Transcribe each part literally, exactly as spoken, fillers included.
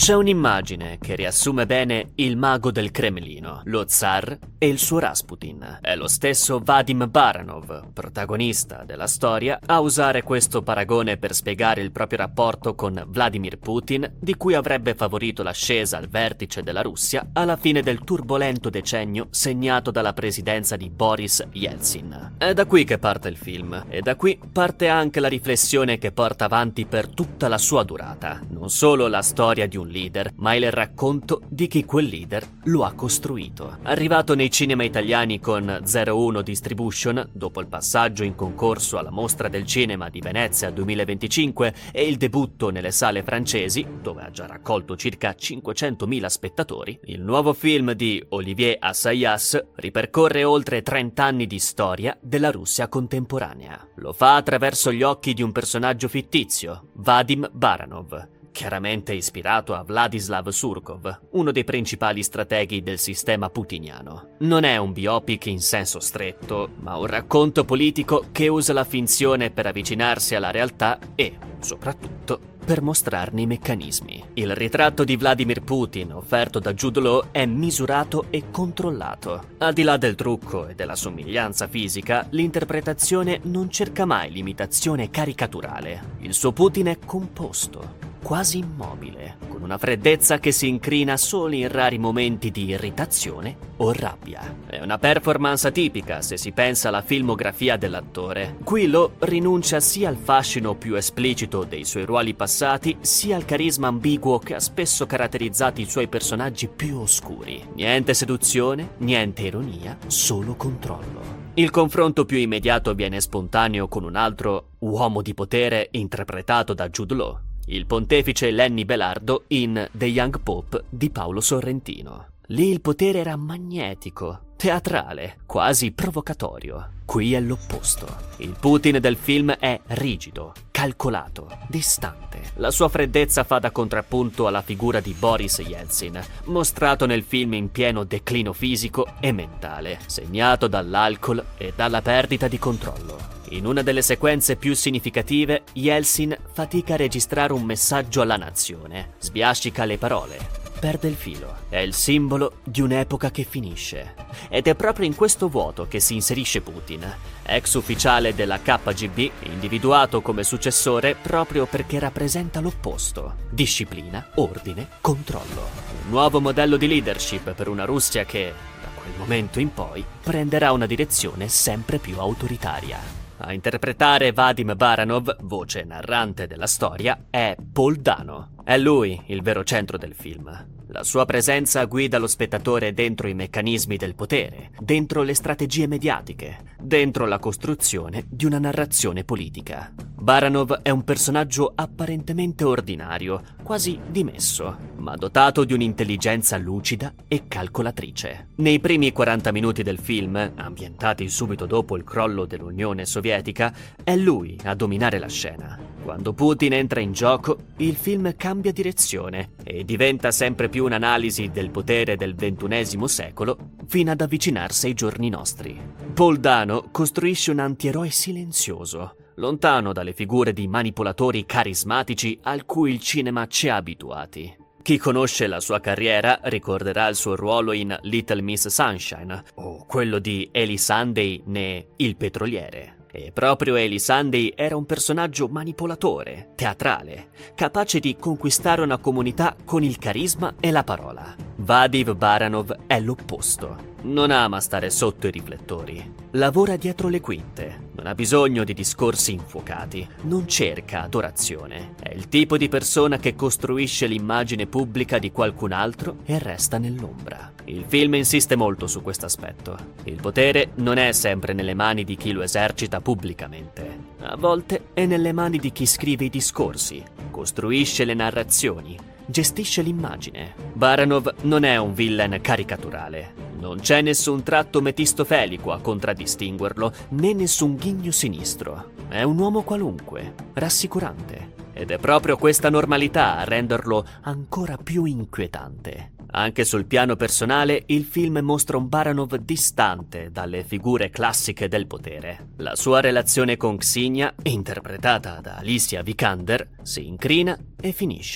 C'è un'immagine che riassume bene il mago del Cremlino, lo zar e il suo Rasputin. È lo stesso Vadim Baranov, protagonista della storia, a usare questo paragone per spiegare il proprio rapporto con Vladimir Putin, di cui avrebbe favorito l'ascesa al vertice della Russia alla fine del turbolento decennio segnato dalla presidenza di Boris Yeltsin. È da qui che parte il film, e da qui parte anche la riflessione che porta avanti per tutta la sua durata. Non solo la storia di un leader, ma il racconto di chi quel leader lo ha costruito. Arrivato nei cinema italiani con zero uno Distribution, dopo il passaggio in concorso alla Mostra del Cinema di Venezia duemilaventicinque e il debutto nelle sale francesi, dove ha già raccolto circa cinquecentomila spettatori, il nuovo film di Olivier Assayas ripercorre oltre trenta anni di storia della Russia contemporanea. Lo fa attraverso gli occhi di un personaggio fittizio, Vadim Baranov, chiaramente ispirato a Vladislav Surkov, uno dei principali strateghi del sistema putiniano. Non è un biopic in senso stretto, ma un racconto politico che usa la finzione per avvicinarsi alla realtà e, soprattutto, per mostrarne i meccanismi. Il ritratto di Vladimir Putin offerto da Jude Law è misurato e controllato. Al di là del trucco e della somiglianza fisica, l'interpretazione non cerca mai l'imitazione caricaturale. Il suo Putin è composto, quasi immobile, con una freddezza che si incrina solo in rari momenti di irritazione o rabbia. È una performance atipica se si pensa alla filmografia dell'attore. Qui Law rinuncia sia al fascino più esplicito dei suoi ruoli passati, sia al carisma ambiguo che ha spesso caratterizzato i suoi personaggi più oscuri. Niente seduzione, niente ironia, solo controllo. Il confronto più immediato viene spontaneo con un altro uomo di potere interpretato da Jude Law, il pontefice Lenny Belardo in The Young Pope di Paolo Sorrentino. Lì il potere era magnetico, teatrale, quasi provocatorio. Qui è l'opposto. Il Putin del film è rigido, calcolato, distante. La sua freddezza fa da contrappunto alla figura di Boris Yeltsin, mostrato nel film in pieno declino fisico e mentale, segnato dall'alcol e dalla perdita di controllo. In una delle sequenze più significative, Yeltsin fatica a registrare un messaggio alla nazione, sbiascica le parole, perde il filo. È il simbolo di un'epoca che finisce. Ed è proprio in questo vuoto che si inserisce Putin, ex ufficiale della K G B, individuato come successore proprio perché rappresenta l'opposto: disciplina, ordine, controllo. Un nuovo modello di leadership per una Russia che, da quel momento in poi, prenderà una direzione sempre più autoritaria. A interpretare Vadim Baranov, voce narrante della storia, è Paul Dano. È lui il vero centro del film. La sua presenza guida lo spettatore dentro i meccanismi del potere, dentro le strategie mediatiche, dentro la costruzione di una narrazione politica. Baranov è un personaggio apparentemente ordinario, quasi dimesso, ma dotato di un'intelligenza lucida e calcolatrice. Nei primi quaranta minuti del film, ambientati subito dopo il crollo dell'Unione Sovietica, è lui a dominare la scena. Quando Putin entra in gioco, il film cambia direzione e diventa sempre più un'analisi del potere del ventunesimo secolo fino ad avvicinarsi ai giorni nostri. Paul Dano costruisce un antieroe silenzioso, lontano dalle figure di manipolatori carismatici al cui il cinema ci ha abituati. Chi conosce la sua carriera ricorderà il suo ruolo in Little Miss Sunshine o quello di Eli Sunday ne Il petroliere. E proprio Eli Sunday era un personaggio manipolatore, teatrale, capace di conquistare una comunità con il carisma e la parola. Vadim Baranov è l'opposto. Non ama stare sotto i riflettori. Lavora dietro le quinte. Non ha bisogno di discorsi infuocati. Non cerca adorazione. È il tipo di persona che costruisce l'immagine pubblica di qualcun altro e resta nell'ombra. Il film insiste molto su questo aspetto. Il potere non è sempre nelle mani di chi lo esercita pubblicamente. A volte è nelle mani di chi scrive i discorsi, costruisce le narrazioni, gestisce l'immagine. Baranov non è un villain caricaturale. Non c'è nessun tratto metistofelico a contraddistinguerlo, né nessun ghigno sinistro. È un uomo qualunque, rassicurante. Ed è proprio questa normalità a renderlo ancora più inquietante. Anche sul piano personale, il film mostra un Baranov distante dalle figure classiche del potere. La sua relazione con Ksenia, interpretata da Alicia Vikander, si incrina e finisce.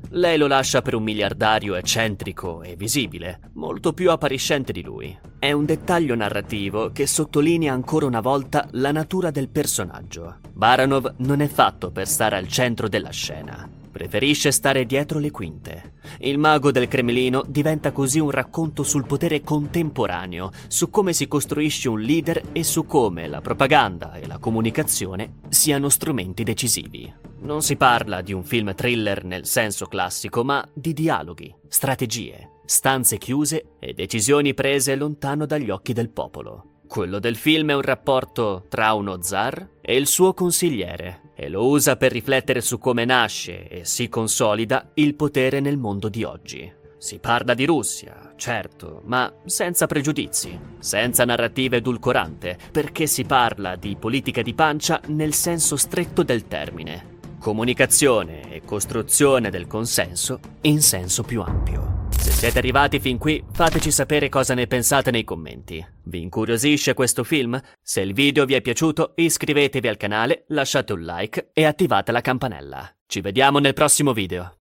Lei lo lascia per un miliardario eccentrico e visibile, molto più appariscente di lui. È un dettaglio narrativo che sottolinea ancora una volta la natura del personaggio. Baranov non è fatto per stare al centro della scena. Preferisce stare dietro le quinte. Il mago del Cremlino diventa così un racconto sul potere contemporaneo, su come si costruisce un leader e su come la propaganda e la comunicazione siano strumenti decisivi. Non si parla di un film thriller nel senso classico, ma di dialoghi, strategie, stanze chiuse e decisioni prese lontano dagli occhi del popolo. Quello del film è un rapporto tra uno zar e il suo consigliere, e lo usa per riflettere su come nasce e si consolida il potere nel mondo di oggi. Si parla di Russia, certo, ma senza pregiudizi, senza narrativa edulcorante, perché si parla di politica di pancia nel senso stretto del termine. Comunicazione e costruzione del consenso in senso più ampio. Se siete arrivati fin qui, fateci sapere cosa ne pensate nei commenti. Vi incuriosisce questo film? Se il video vi è piaciuto, iscrivetevi al canale, lasciate un like e attivate la campanella. Ci vediamo nel prossimo video.